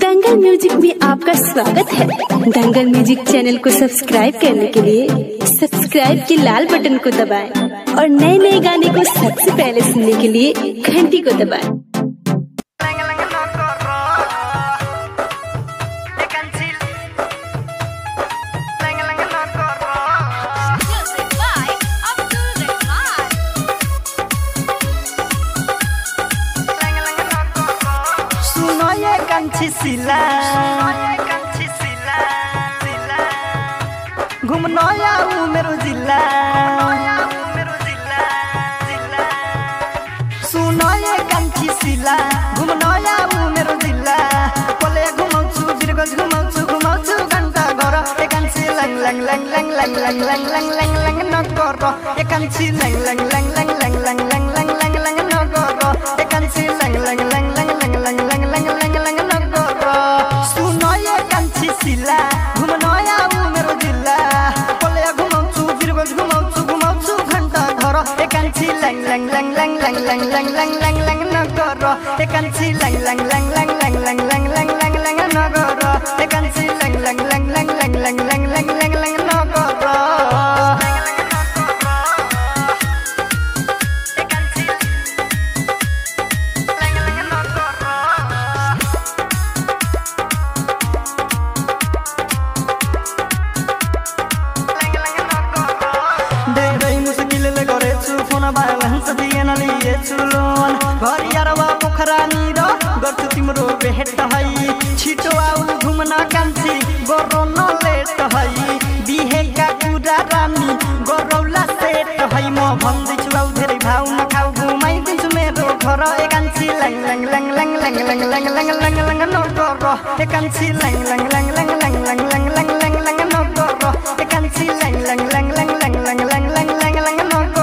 दंगल music में आपका स्वागत है। दंगल म्यूजिक चैनल को सब्सक्राइब करने के लिए सब्सक्राइब के लाल बटन को दबाएं और नए नए गाने को सबसे पहले सुनने के लिए घंटी को दबाएं। सिला घूमना मेरो जिला सुनो ये कंठी सिला घूमना मेरो जिला पले घुमाउँछु बिरगज घुमाउँछु घंटा घर ए कान्छी लंग लंग लंग लंग लंग लंग लंग लंग लंग लंग नगर ए कान्छी लंग लंग लंग लंग लंग लंग लंग लंग लंग लंग नगर ए कान्छी लंग लंग लंग लंग लंग लंग लंग लंग लंग लंग सुनो ये कंठी सिला घुमना मेरो जिला पले घुमाउँछु बिरगज घुमाउँछु घंटा घर ए कान्छी लंग लंग लंग लंग लंग लंग लंग लंग लंग लंग नगर ए कान्छी लंग लंग लंग लंग लंग लंग लंग लंग लंग लंग नगर ए कान्छी लंग लंग लंग लंग लंग लंग लंग लंग लंग लंग नगर गर्छु तिम्रो भेट है छिटो आउ घुम्न कान्छी गरौ न लेट है बिहेका कुरा रानी गरौला सेट है म भन्दैछु आउ धेरै भाउ नखाउ घुमाइदिन्छु मेरो घर ए कान्छी लङ लङ लङ लङ लङ लङ लङ लङ लङ लङ नगर ए कान्छी लङ लङ लङ लङ लङ लङ लङ लङ लङ लङ नगर ए कान्छी लङ लङ लङ लङ लङ लङ लङ लङ लङ लङ नगर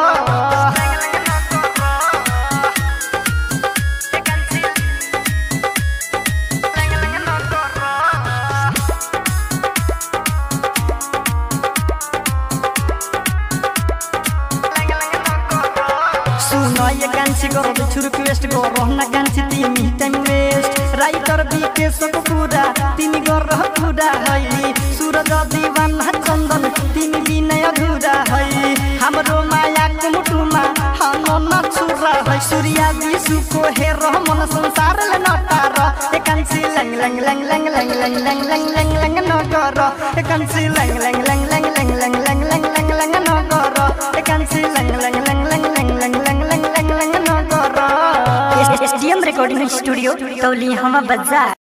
ये कान्छी गर्दैछु रिक्वेस्ट गरौ न कान्छी तिमी टाइम वेस्ट राइटर विकेशको कुरा तिमी गर कुरा है सूरज दीवाना चन्दन तिमी बिना अधुरा है हाम्रो मायाको मुटुमा हानो नछुरा है सूर्य विशुको हेर मन संसारले नटार ए कान्छी लङ लङ लङ लङ लङ लङ लङ लङ लङ लङ नगर ए कान्छी लङ लङ लङ लङ लङ लङ लङ लङ लङ लङ नगर ए कान्छी लङ लङ लङ लङ लङ लङ लङ लङ SDM रिकॉर्डिंग स्टूडियो तौलिया बाजार।